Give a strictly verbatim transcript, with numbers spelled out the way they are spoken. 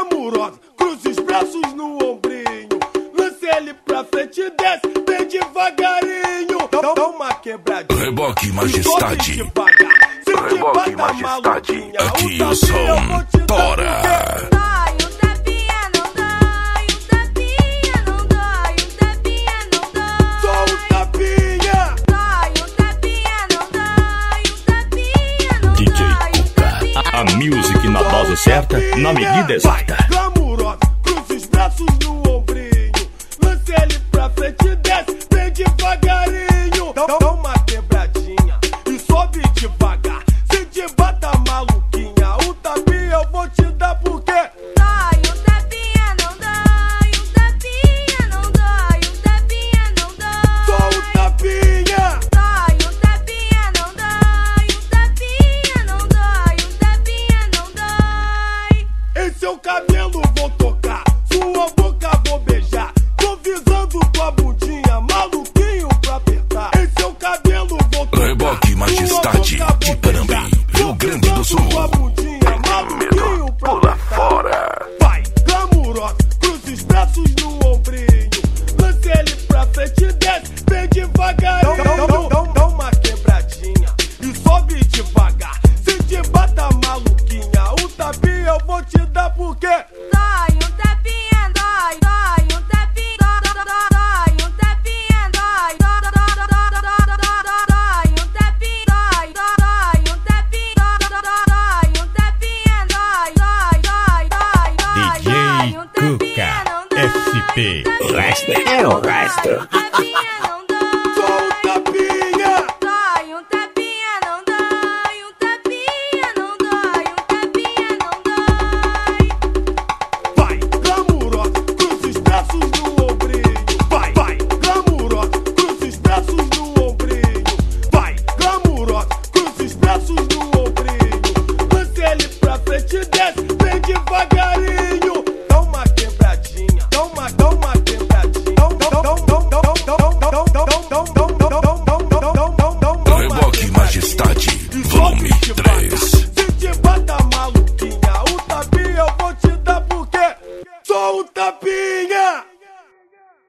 glamurosa, cruza os braços no ombrinho, lance ele pra frente e desce, bem devagarinho. Dá, dá uma quebradinha. Reboque Majestade. Reboque Majestade. Aqui o som tora. A music na dose certa, na medida exata. Glamurosa, cruza os braços no ombrinho, lance ele pra frente e desce, bem devagarinho. Dá, dá uma quebradinha e sobe devagar. Se te bata maluquinha, o tapinha eu vou te dar porque dói, o tapinha não dói, o tapinha não dói, o tapinha não dói. Só o tapinha. Dói, o tapinha não dói, o tapinha não dói, o tapinha não dói. Em seu cabelo vou tocar, sua boca vou beijar, tô visando tua bundinha, maluquinho pra apertar. Em seu cabelo vou tocar, Reboque Majestade de Panambi, Rio Grande do Sul. tua bundinha, maluquinho pra Pula apertar. fora. Vai, glamurosa, cruza os braços no ombrinho, lance ele pra frente e desce, bem devagarinho. Dá, dá, dá, dá uma quebradinha e sobe devagar. Se te bata maluquinha, o tapinha eu vou te dar porque Dói, o tapinha dói, dói, o tapinha dói, dói, o tapinha dói, dói, dói, o tapinha dói, dói, o tapinha dói, o tapinha dói, dói, dói, dói, dói, D J Cuca S P. o resto é o resto. só o tapinha. Dói, o tapinha não dói, o tapinha não dói, o tapinha não dói. Vai, glamurosa, cruza os braços no ombrinho. Vai, vai, glamurosa, cruza os braços no ombrinho. Vai, glamurosa, cruza os braços no ombrinho, lance ele pra frente e desce, bem devagarinho. Dá uma quebradinha, dá uma, dá uma quebradinha. Dá, dá, dá, dá, dá, dá, dá, dá, dá, dá, dá, dá, dá, dá, dá, dá, dá, dá, dá, dá, Reboque Majestade, volume três.